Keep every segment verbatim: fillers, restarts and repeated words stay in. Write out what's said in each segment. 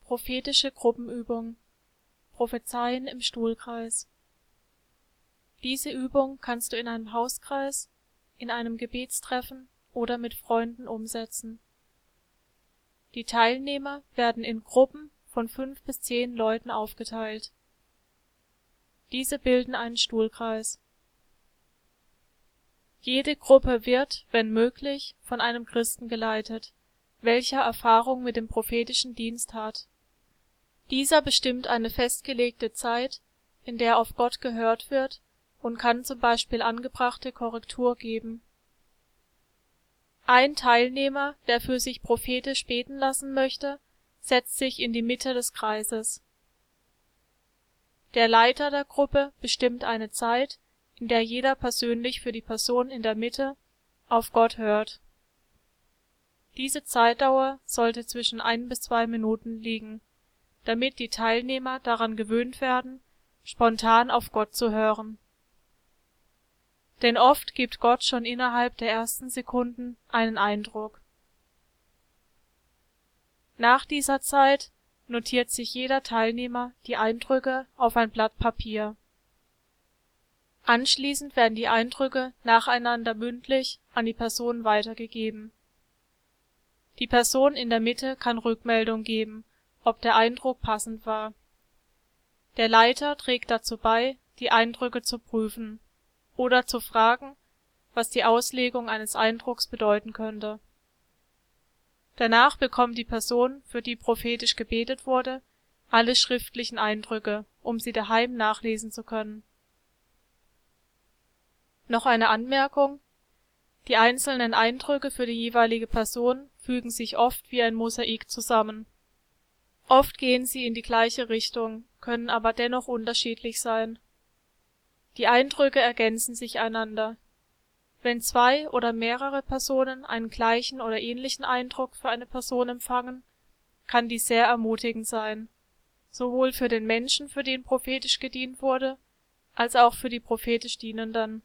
Prophetische Gruppenübung Prophezeien im Stuhlkreis. Diese Übung kannst du in einem Hauskreis, in einem Gebetstreffen oder mit Freunden umsetzen. Die Teilnehmer werden in Gruppen von fünf bis zehn Leuten aufgeteilt. Diese bilden einen Stuhlkreis. Jede Gruppe wird, wenn möglich, von einem Christen geleitet, welcher Erfahrung mit dem prophetischen Dienst hat. Dieser bestimmt eine festgelegte Zeit, in der auf Gott gehört wird, und kann zum Beispiel angebrachte Korrektur geben. Ein Teilnehmer, der für sich prophetisch beten lassen möchte, setzt sich in die Mitte des Kreises. Der Leiter der Gruppe bestimmt eine Zeit, in der jeder persönlich für die Person in der Mitte auf Gott hört. Diese Zeitdauer sollte zwischen ein bis zwei Minuten liegen, damit die Teilnehmer daran gewöhnt werden, spontan auf Gott zu hören. Denn oft gibt Gott schon innerhalb der ersten Sekunden einen Eindruck. Nach dieser Zeit notiert sich jeder Teilnehmer die Eindrücke auf ein Blatt Papier. Anschließend werden die Eindrücke nacheinander mündlich an die Person weitergegeben. Die Person in der Mitte kann Rückmeldung geben, ob der Eindruck passend war. Der Leiter trägt dazu bei, die Eindrücke zu prüfen oder zu fragen, was die Auslegung eines Eindrucks bedeuten könnte. Danach bekommt die Person, für die prophetisch gebetet wurde, alle schriftlichen Eindrücke, um sie daheim nachlesen zu können. Noch eine Anmerkung: Die einzelnen Eindrücke für die jeweilige Person fügen sich oft wie ein Mosaik zusammen. Oft gehen sie in die gleiche Richtung, können aber dennoch unterschiedlich sein. Die Eindrücke ergänzen sich einander. Wenn zwei oder mehrere Personen einen gleichen oder ähnlichen Eindruck für eine Person empfangen, kann dies sehr ermutigend sein, sowohl für den Menschen, für den prophetisch gedient wurde, als auch für die prophetisch Dienenden.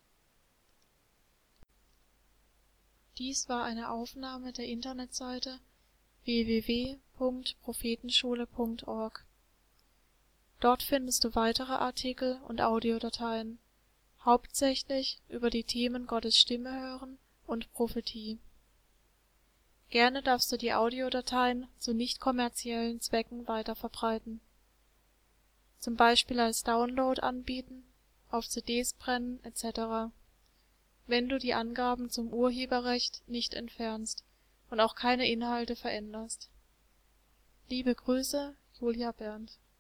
Dies war eine Aufnahme der Internetseite w w w punkt prophetenschule punkt org. Dort findest du weitere Artikel und Audiodateien, hauptsächlich über die Themen Gottes Stimme hören und Prophetie. Gerne darfst du die Audiodateien zu nicht kommerziellen Zwecken weiterverbreiten, zum Beispiel als Download anbieten, auf C Ds brennen et cetera, wenn du die Angaben zum Urheberrecht nicht entfernst und auch keine Inhalte veränderst. Liebe Grüße, Julia Berndt.